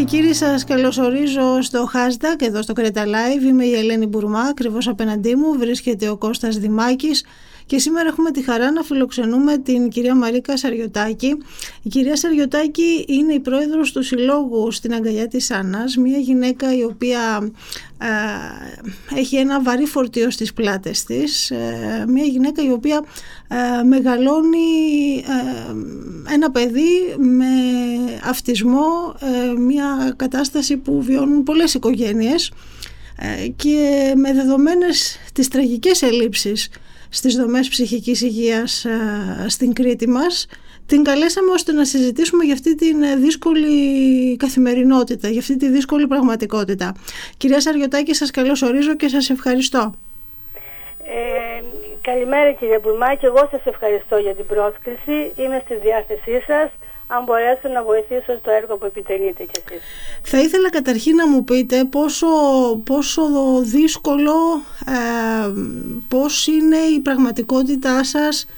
κύριοι, σας καλωσορίζω στο hashtag εδώ στο Creta Live. Είμαι η Ελένη Μπουρμά, ακριβώς απέναντί μου βρίσκεται ο Κώστας Δημάκης και σήμερα έχουμε τη χαρά να φιλοξενούμε την κυρία Μαρίκα Σαριωτάκη. Η κυρία Σαριωτάκη είναι η πρόεδρος του Συλλόγου Στην Αγκαλιά της Άννας, μια γυναίκα η οποία έχει ένα βαρύ φορτίο στις πλάτες της, μια γυναίκα η οποία μεγαλώνει ένα παιδί με αυτισμό, μια κατάσταση που βιώνουν πολλές οικογένειες και με δεδομένες τις τραγικές ελλείψεις στις δομές ψυχικής υγείας στην Κρήτη μας, την καλέσαμε ώστε να συζητήσουμε για αυτή τη δύσκολη καθημερινότητα, για αυτή τη δύσκολη πραγματικότητα. Κυρία Σαριωτάκη, σας καλωσορίζω και σας ευχαριστώ. Καλημέρα κύριε Μπουρμά, και εγώ σας ευχαριστώ για την πρόσκληση. Είμαι στη διάθεσή σας, αν μπορέσω να βοηθήσω στο έργο που επιτελείτε κι εσείς. Θα ήθελα καταρχήν να μου πείτε πόσο δύσκολο, πώς είναι η πραγματικότητά σας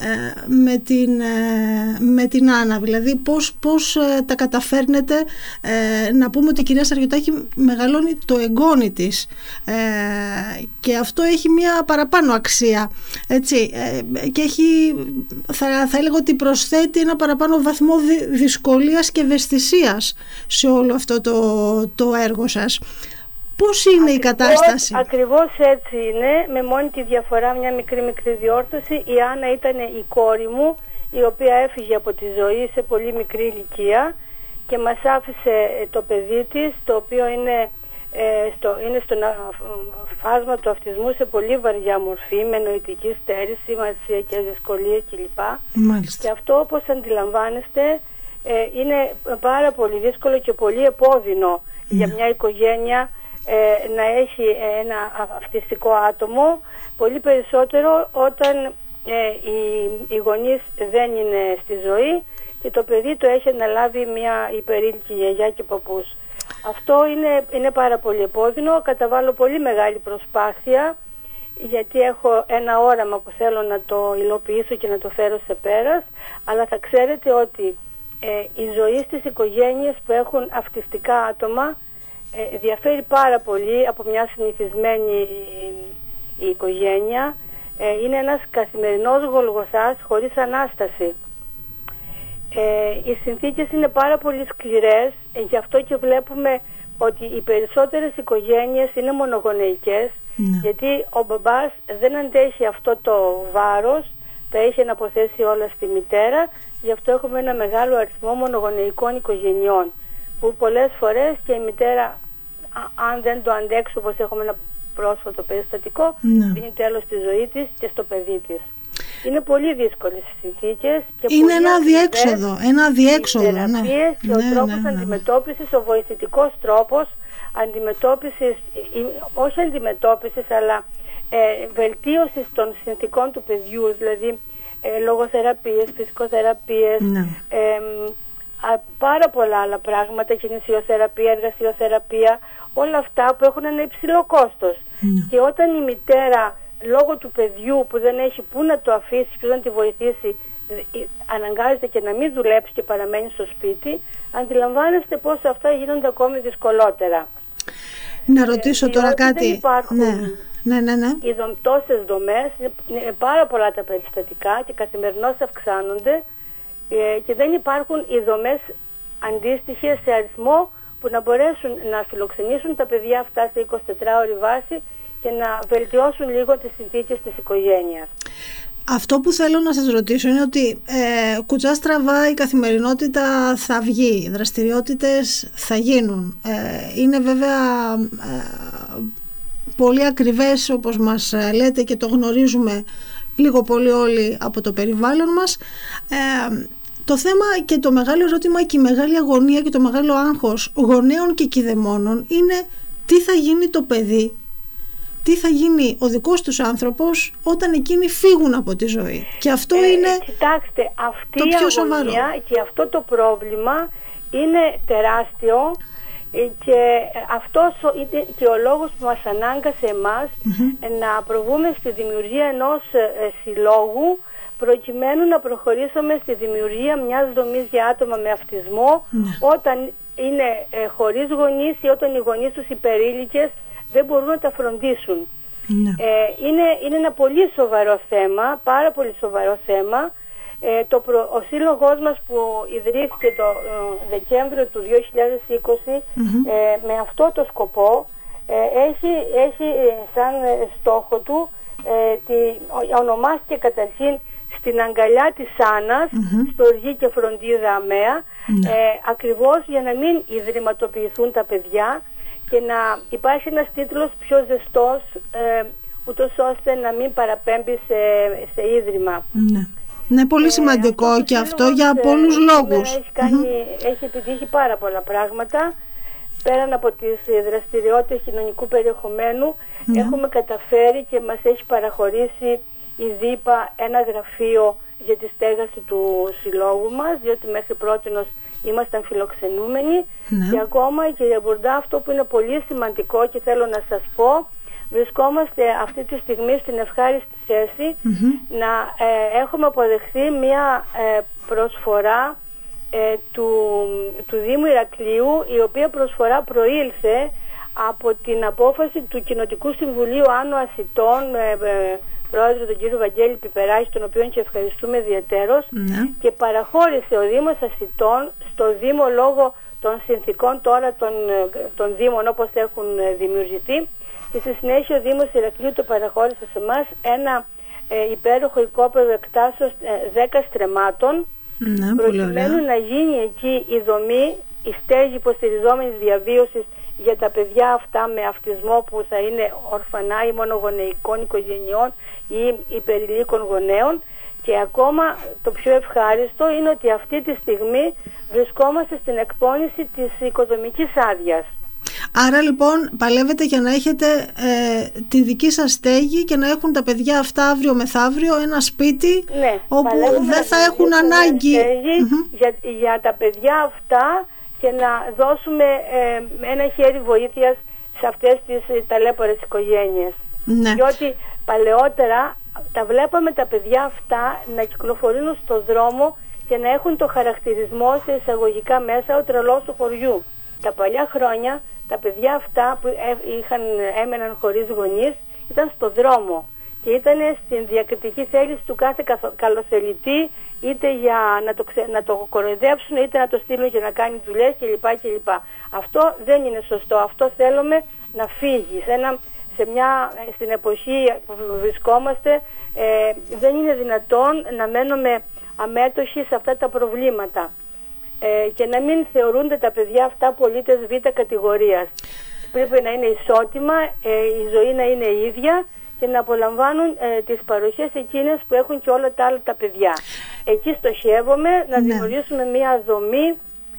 με την Άννα, δηλαδή πώς τα καταφέρνετε. Να πούμε ότι η κυρία Σαριωτάκη μεγαλώνει το εγγόνι της και αυτό έχει μια παραπάνω αξία, έτσι, και έχει, θα έλεγα ότι προσθέτει ένα παραπάνω βαθμό δυσκολίας και ευαισθησίας σε όλο αυτό το έργο σας. Πώς είναι η κατάσταση? Ακριβώς έτσι είναι, με μόνη τη διαφορά, μια μικρή διόρθωση. Η Άννα ήταν η κόρη μου, η οποία έφυγε από τη ζωή σε πολύ μικρή ηλικία και μας άφησε το παιδί της, το οποίο είναι στο φάσμα του αυτισμού σε πολύ βαριά μορφή, με νοητική στέρηση, μαθησιακές δυσκολίες κλπ. Και αυτό, όπως αντιλαμβάνεστε, είναι πάρα πολύ δύσκολο και πολύ επώδυνο για μια οικογένεια να έχει ένα αυτιστικό άτομο, πολύ περισσότερο όταν οι γονείς δεν είναι στη ζωή και το παιδί το έχει αναλάβει μια υπερήλικη γιαγιά και παππούς. Αυτό είναι πάρα πολύ επώδυνο. Καταβάλω πολύ μεγάλη προσπάθεια, γιατί έχω ένα όραμα που θέλω να το υλοποιήσω και να το φέρω σε πέρας, αλλά θα ξέρετε ότι η ζωή στις οικογένειες που έχουν αυτιστικά άτομα διαφέρει πάρα πολύ από μια συνηθισμένη οικογένεια. Είναι ένας καθημερινός γολγοθάς χωρίς Ανάσταση. Οι συνθήκες είναι πάρα πολύ σκληρές, γι' αυτό και βλέπουμε ότι οι περισσότερες οικογένειες είναι μονογονεϊκές, γιατί ο μπαμπάς δεν αντέχει αυτό το βάρος, τα έχει να αποθέσει όλα στη μητέρα, γι' αυτό έχουμε ένα μεγάλο αριθμό μονογονεϊκών οικογενειών, που πολλές φορές και η μητέρα, αν δεν το αντέξει, όπως έχουμε ένα πρόσφατο περιστατικό, δίνει τέλος στη ζωή της και στο παιδί της. Είναι πολύ δύσκολες οι συνθήκες και είναι ένα αδιέξοδο. Και ο τρόπος αντιμετώπισης, ο βοηθητικός τρόπος αντιμετώπισης, όχι αντιμετώπισης, αλλά βελτίωσης των συνθήκων του παιδιού, δηλαδή λογοθεραπείες, φυσικοθεραπείες, πάρα πολλά άλλα πράγματα, κινησιοθεραπεία, εργασιοθεραπεία, όλα αυτά που έχουν ένα υψηλό κόστος. Και όταν η μητέρα, λόγω του παιδιού που δεν έχει πού να το αφήσει, πού να τη βοηθήσει, αναγκάζεται και να μην δουλέψει και παραμένει στο σπίτι, αντιλαμβάνεστε πως αυτά γίνονται ακόμη δυσκολότερα. Να ρωτήσω τώρα κάτι. Δεν υπάρχουν τόσες δομές, είναι πάρα πολλά τα περιστατικά και καθημερινώς αυξάνονται και δεν υπάρχουν οι δομές αντίστοιχες σε αριθμό που να μπορέσουν να φιλοξενήσουν τα παιδιά αυτά σε 24ωρη βάση και να βελτιώσουν λίγο τις συνθήκες της οικογένειας. Αυτό που θέλω να σας ρωτήσω είναι ότι κουτσά στραβά η καθημερινότητα θα βγει, οι δραστηριότητες θα γίνουν. Είναι βέβαια πολύ ακριβές, όπως μας λέτε, και το γνωρίζουμε λίγο πολύ όλοι από το περιβάλλον μας. Το θέμα και το μεγάλο ερώτημα και η μεγάλη αγωνία και το μεγάλο άγχος γονέων και κηδεμόνων είναι τι θα γίνει το παιδί, τι θα γίνει ο δικός τους άνθρωπος όταν εκείνοι φύγουν από τη ζωή. Και αυτό είναι κοιτάξτε, αυτή το πιο σοβαρό. Αγωνία και αυτό το πρόβλημα είναι τεράστιο και αυτός είναι και ο λόγος που μας ανάγκασε εμάς να προβούμε στη δημιουργία ενός συλλόγου, προκειμένου να προχωρήσουμε στη δημιουργία μιας δομής για άτομα με αυτισμό, όταν είναι χωρίς γονείς ή όταν οι γονείς τους υπερήλικες δεν μπορούν να τα φροντίσουν. Είναι ένα πολύ σοβαρό θέμα, πάρα πολύ σοβαρό θέμα. Ο σύλλογός μας που ιδρύθηκε το Δεκέμβριο του 2020 με αυτό το σκοπό έχει σαν στόχο του, ονομάστηκε καταρχήν στην αγκαλιά της Άννας, στο Οργή και Φροντίδα ΑΜΕΑ, ακριβώς για να μην ιδρυματοποιηθούν τα παιδιά και να υπάρχει ένας τίτλος πιο ζεστός, ούτως ώστε να μην παραπέμπει σε ίδρυμα. Ναι, πολύ σημαντικό και αυτό για πολλούς λόγους. Έχει επιτύχει πάρα πολλά πράγματα. Πέραν από τις δραστηριότητες κοινωνικού περιεχομένου, έχουμε καταφέρει και μας έχει παραχωρήσει η ΔΥΠΑ ένα γραφείο για τη στέγαση του συλλόγου μας, διότι μέχρι πρότινος ήμασταν φιλοξενούμενοι. Και ακόμα, κυρία Μπουρντά, αυτό που είναι πολύ σημαντικό και θέλω να σας πω, βρισκόμαστε αυτή τη στιγμή στην ευχάριστη θέση να έχουμε αποδεχθεί μια προσφορά του Δήμου Ηρακλείου, η οποία προσφορά προήλθε από την απόφαση του Κοινοτικού Συμβουλίου Άνω Ασιτών, πρόεδρο τον κύριο Βαγγέλη Πιπεράκη, τον οποίο και ευχαριστούμε ιδιαιτέρως, και παραχώρησε ο Δήμος Ασιτών στο Δήμο, λόγω των συνθήκων τώρα των Δήμων όπως έχουν δημιουργηθεί, και στη συνέχεια ο Δήμος Ηρακλείου το παραχώρησε σε εμάς ένα υπέροχο οικόπεδο εκτάσεως 10 στρεμμάτων, προκειμένου να γίνει εκεί η δομή, η στέγη υποστηριζόμενης διαβίωσης για τα παιδιά αυτά με αυτισμό, που θα είναι ορφανά ή μονογονεϊκών οικογενειών ή υπερηλίκων γονέων. Και ακόμα το πιο ευχάριστο είναι ότι αυτή τη στιγμή βρισκόμαστε στην εκπόνηση της οικοδομικής άδειας. Άρα λοιπόν παλεύετε για να έχετε τη δική σας στέγη και να έχουν τα παιδιά αυτά αύριο μεθαύριο ένα σπίτι, όπου δεν θα έχουν ανάγκη για τα παιδιά αυτά, και να δώσουμε ένα χέρι βοήθειας σε αυτές τις ταλέπορες οικογένειες. Διότι παλαιότερα τα βλέπαμε τα παιδιά αυτά να κυκλοφορούν στο δρόμο και να έχουν το χαρακτηρισμό, σε εισαγωγικά μέσα, ο τρελός του χωριού. Τα παλιά χρόνια τα παιδιά αυτά που έμεναν χωρίς γονείς ήταν στο δρόμο και ήταν στην διακριτική θέληση του κάθε καλοθελητή, είτε για να το κοροϊδέψουν, είτε να το στείλουν για να κάνει δουλειές κλπ. Αυτό δεν είναι σωστό. Αυτό θέλουμε να φύγει. Στην εποχή που βρισκόμαστε δεν είναι δυνατόν να μένουμε αμέτωχοι σε αυτά τα προβλήματα. Και να μην θεωρούνται τα παιδιά αυτά πολίτες β' κατηγορίας. Πρέπει να είναι ισότιμα, η ζωή να είναι ίδια και να απολαμβάνουν τις παροχές εκείνες που έχουν και όλα τα άλλα τα παιδιά. Εκεί στοχεύομαι να δημιουργήσουμε μια δομή,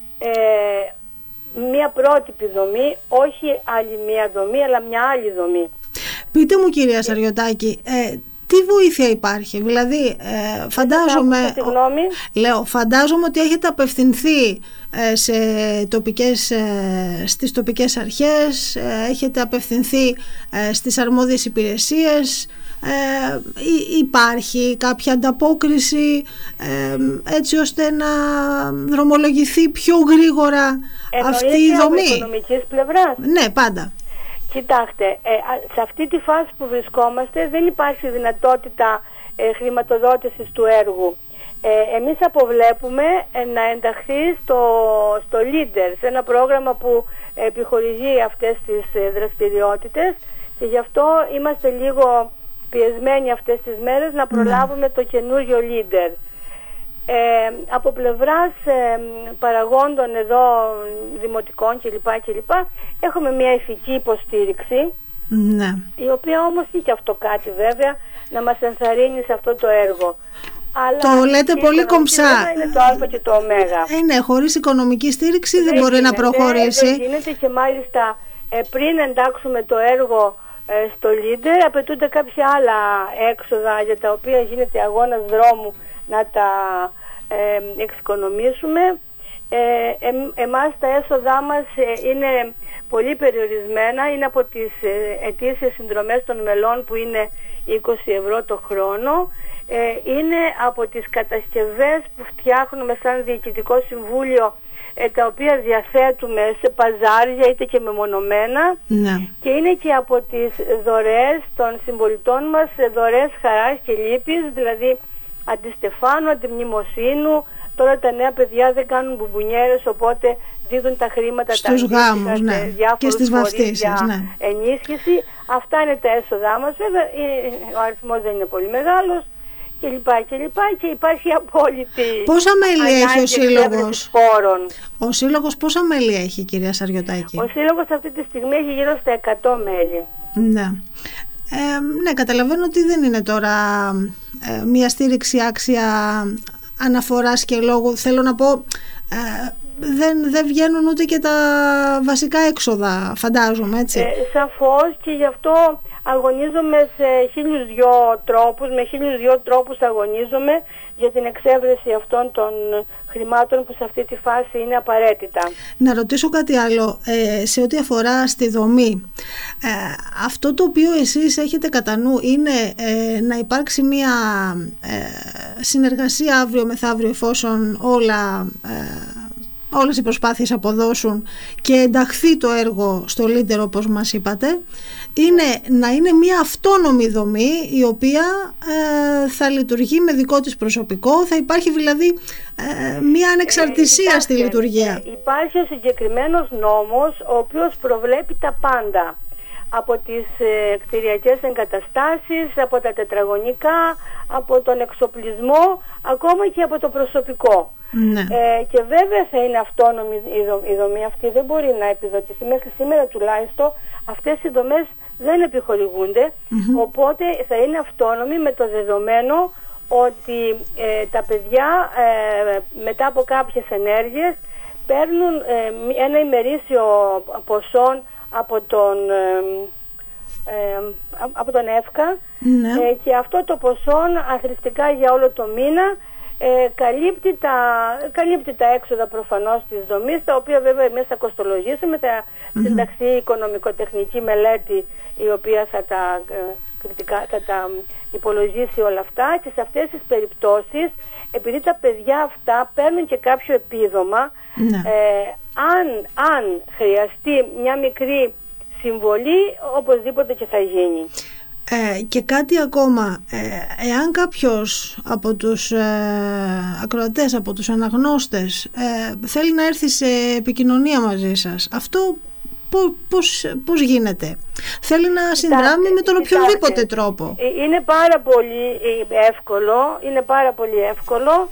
μια πρότυπη δομή, όχι άλλη μια δομή, αλλά μια άλλη δομή. Πείτε μου, κυρία Σαριωτάκη, τι βοήθεια υπάρχει? Δηλαδή φαντάζομαι ότι έχετε απευθυνθεί στις τοπικές αρχές, έχετε απευθυνθεί στις αρμόδιες υπηρεσίες. Υπάρχει κάποια ανταπόκριση έτσι ώστε να δρομολογηθεί πιο γρήγορα αυτή η δομή? Από οικονομικής πλευράς? Ναι, πάντα. Κοιτάξτε, σε αυτή τη φάση που βρισκόμαστε δεν υπάρχει δυνατότητα χρηματοδότησης του έργου. Εμείς αποβλέπουμε να ενταχθεί στο Leader, σε ένα πρόγραμμα που επιχορηγεί αυτές τις δραστηριότητες, και γι' αυτό είμαστε λίγο πιεσμένοι αυτές τις μέρες να προλάβουμε το καινούριο Leader. Από πλευράς παραγόντων εδώ, δημοτικών κλπ. Έχουμε μια ηθική υποστήριξη, η οποία όμως είναι και αυτό κάτι βέβαια να μας ενθαρρύνει σε αυτό το έργο. Αλλά το λέτε πολύ κομψά. Είναι το α και το ω. Ναι, χωρίς οικονομική στήριξη δεν μπορεί να προχωρήσει. Δεν γίνεται, και μάλιστα πριν εντάξουμε το έργο στο Leader απαιτούνται κάποια άλλα έξοδα για τα οποία γίνεται αγώνας δρόμου να τα εξοικονομήσουμε. Εμάς τα έσοδά μας είναι πολύ περιορισμένα, είναι από τις ετήσιες συνδρομές των μελών που είναι 20 ευρώ το χρόνο, είναι από τις κατασκευές που φτιάχνουμε σαν Διοικητικό Συμβούλιο τα οποία διαθέτουμε σε παζάρια είτε και μεμονωμένα, και είναι και από τις δωρεές των συμπολιτών μας, δωρεές χαράς και λύπης, δηλαδή αντιστεφάνου, αντιμνημοσύνου. Τώρα τα νέα παιδιά δεν κάνουν μπουμπουνιέρες, οπότε δίδουν τα χρήματα στους γάμους, και στις βαφτίσεις, για ενίσχυση. Αυτά είναι τα έσοδά μας, βέβαια ο αριθμός δεν είναι πολύ μεγάλος και υπάρχει απόλυτη. Πόσα μέλη έχει ο Σύλλογος? Ο Σύλλογος πόσα μέλη έχει, κυρία Σαριωτάκη? Ο Σύλλογος αυτή τη στιγμή έχει γύρω στα 100 μέλη. Ναι, καταλαβαίνω ότι δεν είναι τώρα μια στήριξη άξια αναφοράς και λόγου. Θέλω να πω, δεν βγαίνουν ούτε και τα βασικά έξοδα, φαντάζομαι, έτσι. Σαφώς, και γι' αυτό αγωνίζομαι σε 1002 τρόπους, με 1002 τρόπους αγωνίζομαι για την εξέβρεση αυτών των χρημάτων που σε αυτή τη φάση είναι απαραίτητα. Να ρωτήσω κάτι άλλο, σε ό,τι αφορά στη δομή. Αυτό το οποίο εσείς έχετε κατά νου είναι να υπάρξει μια συνεργασία αύριο μεθαύριο, εφόσον όλες οι προσπάθειες αποδώσουν και ενταχθεί το έργο στο Leader, όπως μας είπατε, είναι να είναι μια αυτόνομη δομή η οποία θα λειτουργεί με δικό της προσωπικό, θα υπάρχει δηλαδή μια ανεξαρτησία στη λειτουργία. Υπάρχει ο συγκεκριμένος νόμος, ο οποίος προβλέπει τα πάντα, από τις κτηριακές εγκαταστάσεις, από τα τετραγωνικά, από τον εξοπλισμό, ακόμα και από το προσωπικό. Και βέβαια θα είναι αυτόνομη η δομή αυτή, δεν μπορεί να επιδοτηθεί. Μέχρι σήμερα τουλάχιστον αυτές οι δομές δεν επιχορηγούνται, οπότε θα είναι αυτόνομη, με το δεδομένο ότι τα παιδιά μετά από κάποιες ενέργειες παίρνουν ένα ημερήσιο ποσό από τον ΕΦΚΑ, και αυτό το ποσό αθρηστικά για όλο το μήνα καλύπτει τα έξοδα προφανώς της δομής, τα οποία βέβαια εμείς θα κοστολογήσουμε, θα συνταχθεί οικονομικοτεχνική μελέτη η οποία θα τα υπολογίσει όλα αυτά, και σε αυτές τις περιπτώσεις, επειδή τα παιδιά αυτά παίρνουν και κάποιο επίδομα, αν χρειαστεί μια μικρή συμβολή, οπωσδήποτε και θα γίνει. Και κάτι ακόμα, εάν κάποιος από τους ακροατές, από τους αναγνώστες θέλει να έρθει σε επικοινωνία μαζί σας, αυτό πώς γίνεται? Θέλει να συνδράμει με τον οποιονδήποτε τρόπο? Είναι πάρα πολύ εύκολο.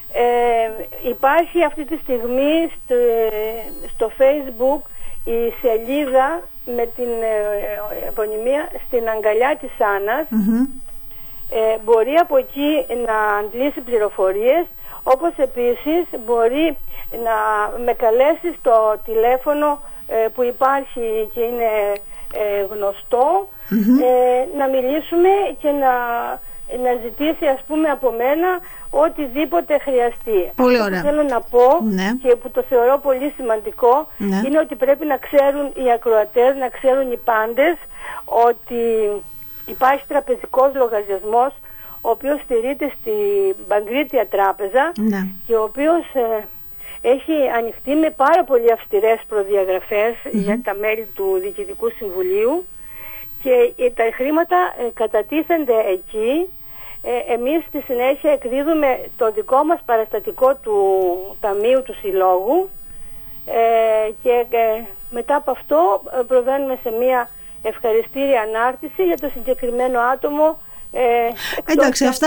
Υπάρχει αυτή τη στιγμή στο Facebook η σελίδα με την επωνυμία «Στην αγκαλιά της Άννας». Μπορεί από εκεί να αντλήσει πληροφορίες, όπως επίσης μπορεί να με καλέσει στο τηλέφωνο που υπάρχει και είναι γνωστό, να μιλήσουμε και να ζητήσει, ας πούμε, από μένα οτιδήποτε χρειαστεί. Πολύ Αυτό ωραία. που θέλω να πω, και που το θεωρώ πολύ σημαντικό, είναι ότι πρέπει να ξέρουν οι ακροατές, να ξέρουν οι πάντες, ότι υπάρχει τραπεζικός λογαριασμός, ο οποίος στηρείται στην Παγκρίτια Τράπεζα, και ο οποίος έχει ανοιχτεί με πάρα πολύ αυστηρές προδιαγραφές για τα μέλη του Διοικητικού Συμβουλίου, και τα χρήματα κατατίθενται εκεί. Εμείς στη συνέχεια εκδίδουμε το δικό μας παραστατικό του Ταμείου του Συλλόγου, και μετά από αυτό προβαίνουμε σε μια ευχαριστήρια ανάρτηση για το συγκεκριμένο άτομο. Εντάξει, αυτά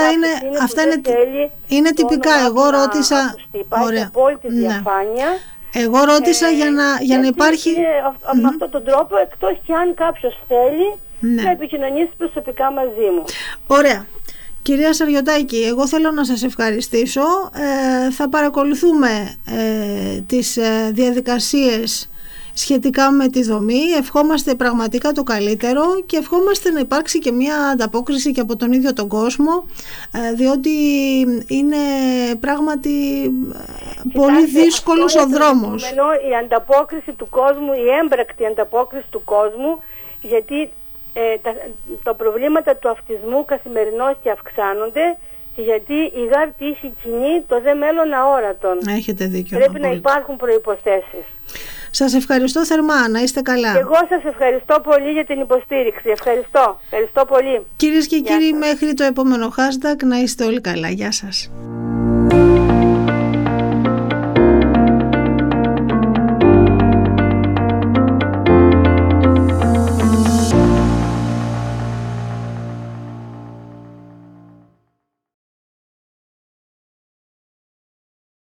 είναι τυπικά. Εγώ ρώτησα. Υπάρχει απόλυτη διαφάνεια. Εγώ ρώτησα για να υπάρχει. Με αυτόν τον τρόπο, εκτός και αν κάποιος θέλει να επικοινωνήσει προσωπικά μαζί μου. Ωραία. Κυρία Σαριωτάκη, εγώ θέλω να σας ευχαριστήσω. Θα παρακολουθούμε τις διαδικασίες σχετικά με τη δομή. Ευχόμαστε πραγματικά το καλύτερο και ευχόμαστε να υπάρξει και μια ανταπόκριση και από τον ίδιο τον κόσμο, διότι είναι πράγματι πολύ δύσκολος ο δρόμος. Η ανταπόκριση του κόσμου, η έμπρακτη ανταπόκριση του κόσμου, γιατί τα προβλήματα του αυτισμού καθημερινώς και αυξάνονται, Γιατί η γάρ τύχη κοινή, το δε μέλλον αόρατον. Έχετε δίκιο. Πρέπει να υπάρχουν προϋποθέσεις. Σας ευχαριστώ θερμά, να είστε καλά. Και εγώ σας ευχαριστώ πολύ για την υποστήριξη. Ευχαριστώ πολύ. Κυρίες και κύριοι, μέχρι το επόμενο hashtag, να είστε όλοι καλά. Γεια σας.